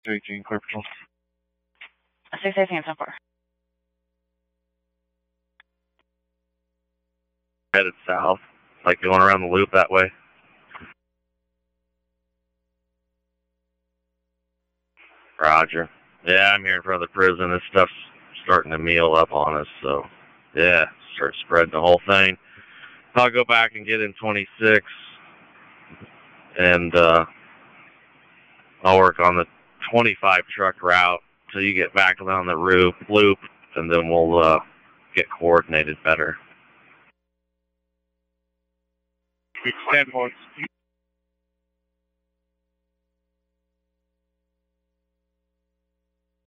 218, clear patrol. 618 and 10-4. Headed south, like going around the loop that way. Roger. Yeah, I'm here in front of the prison. This stuff's starting to meal up on us, so yeah, start spreading the whole thing. I'll go back and get in 26, and I'll work on the 25 truck route till you get back around the loop, and then we'll get coordinated better. 10 points.